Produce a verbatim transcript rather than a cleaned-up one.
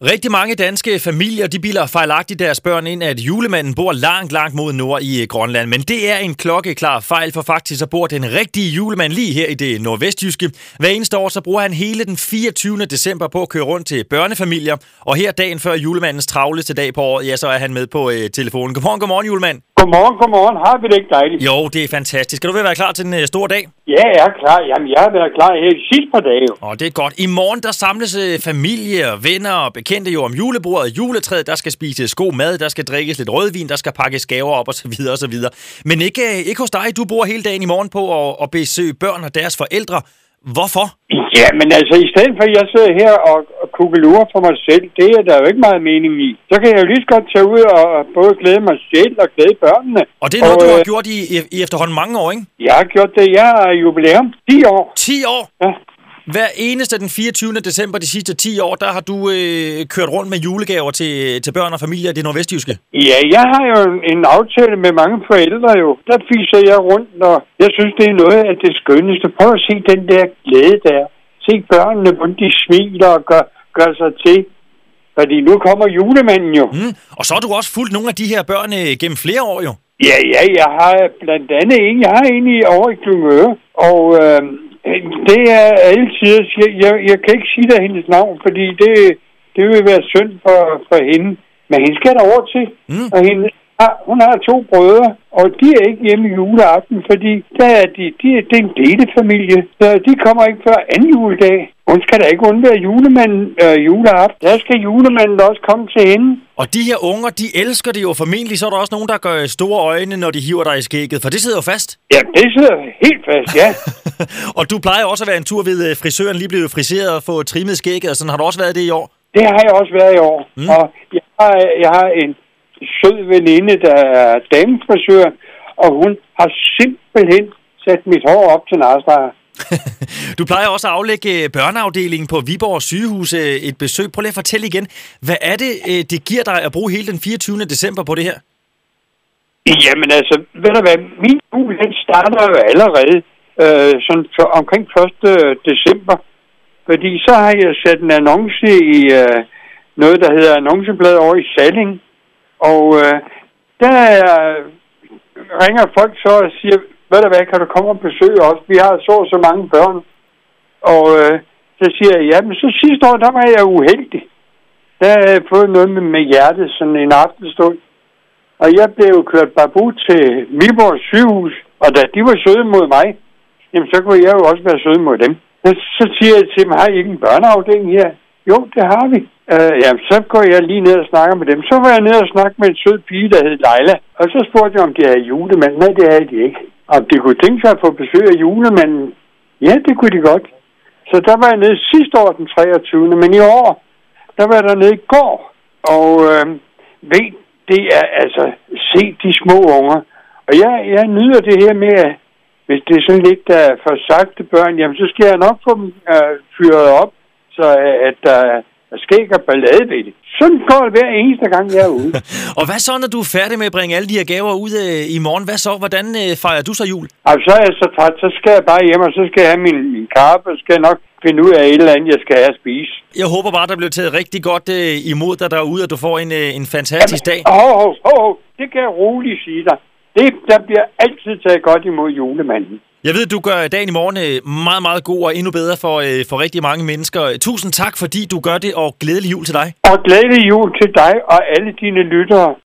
Rigtig mange danske familier, de bilder fejlagtigt deres børn ind, at julemanden bor langt, langt mod nord i Grønland. Men det er en klokkeklar fejl, for faktisk så bor den rigtige julemand lige her i det nordvestjyske. Hver eneste år så bruger han hele den fireogtyvende december på at køre rundt til børnefamilier. Og her dagen før julemandens travleste dag på året, ja, så er han med på øh, telefonen. Godmorgen, godmorgen julemand. Godmorgen, godmorgen. Har vi det ikke dejligt? Jo, det er fantastisk. Skal du ved at være klar til den øh, store dag? Ja, jeg er klar. Jamen, jeg har været klar her de sidste par dage. Åh, det er godt. I morgen, der samles øh, familie, venner og bekendte jo om julebordet. Juletræet, der skal spises god mad, der skal drikkes lidt rødvin, der skal pakkes gaver op og så videre og så videre. Men ikke, øh, ikke hos dig. Du bor hele dagen i morgen på at, at besøge børn og deres forældre. Hvorfor? Ja, men altså, i stedet for at jeg sidder her og, og kukkelurer for mig selv, det er der jo ikke meget mening i. Så kan jeg jo lige så godt tage ud og både glæde mig selv og glæde børnene. Og det er noget, og, du har øh, gjort i, i efterhånden mange år, ikke? Jeg har gjort det. Jeg har jubilæum. ti år. ti år? Ja. Hver eneste den fireogtyvende december de sidste ti år, der har du øh, kørt rundt med julegaver til, til børn og familier i det nordvestjyske. Ja, jeg har jo en aftale med mange forældre jo. Der fiser jeg rundt, og jeg synes, det er noget af det skønneste. Prøv at se den der glæde der. Se børnene, hvordan de smiler og gør, gør sig til. Fordi nu kommer julemanden jo. Mm. Og så har du også fulgt nogle af de her børn øh, gennem flere år jo. Ja, ja, jeg har blandt andet en. Jeg har en i over i Klungøre, og øh, det er altid. Jeg, jeg, jeg kan ikke sige der hendes navn, fordi det, det vil være synd for, for hende. Men hende skal der over til. Mm. Og hende, hun har to brødre, og de er ikke hjemme juleaften, fordi der er de, de, det er en delefamilie. Så de kommer ikke før anden juledag. Hun skal da ikke undvære julemanden øh, juleaften. Der skal julemanden også komme til hende. Og de her unger, de elsker det jo formentlig. Så er der også nogen, der gør store øjne, når de hiver dig i skægget, for det sidder jo fast. Ja, det sidder helt fast, ja. Og du plejer også at være en tur ved frisøren, lige blevet friseret og få trimmet skægget, og sådan har du også været det i år? Det har jeg også været i år. Mm. Og jeg har, jeg har en sød veninde, der er damefrisør, og hun har simpelthen sat mit hår op til narstreger. Du plejer også at aflægge børneafdelingen på Viborg sygehus et besøg. Prøv lige at fortælle igen, hvad er det, det giver dig at bruge hele den fireogtyvende december på det her? Jamen altså, ved du hvad, min jul, den starter jo allerede øh, sådan for, omkring første december. Fordi så har jeg sat en annonce i øh, noget, der hedder Annonceblad over i Salling. Og øh, der øh, ringer folk så og siger, ved du hvad, kan du komme og besøge os? Vi har så så mange børn. Og øh, så siger jeg, ja, men så sidste år, der var jeg uheldig. Der havde jeg fået noget med, med hjertet, sådan en aftenstund. Og jeg blev jo kørt babu til Viborg sygehus, og da de var søde mod mig, jamen så kunne jeg jo også være søde mod dem. Så, så siger jeg til dem, har I ikke en børneafdeling her? Jo, det har vi. Uh, jamen, så går jeg lige ned og snakker med dem. Så var jeg ned og snakke med en sød pige, der hed Leila. Og så spurgte jeg, om de havde julemand. Nej, det havde de ikke. Om de kunne tænke sig at få besøg af julemanden. Ja, det kunne de godt. Så der var jeg nede sidste år, den treogtyvende Men i år, der var jeg dernede i går. Og øh, ved, det er altså, se de små unger. Og jeg, jeg nyder det her med, at hvis det er sådan lidt der uh, for sagte børn, jamen så skal jeg nok få dem uh, fyret op, så at der uh, skæg og ballade ved det. Sådan går det hver eneste gang, jeg er ude. Og hvad så, når du er færdig med at bringe alle de her gaver ud uh, i morgen? Hvad så? Hvordan uh, fejrer du så jul? Altså, så er jeg så træt, så skal jeg bare hjem, og så skal jeg have min, min kaffe, og så skal jeg nok finde ud af et eller andet, jeg skal have at spise. Jeg håber bare, der bliver taget rigtig godt uh, imod dig derude, at du får en, uh, en fantastisk Jamen, dag. Hov, hov, hov, det kan jeg roligt sige dig. Det, der bliver altid taget godt imod julemanden. Jeg ved, du gør dagen i morgen meget, meget god og endnu bedre for, for rigtig mange mennesker. Tusind tak, fordi du gør det, og glædelig jul til dig. Og glædelig jul til dig og alle dine lyttere.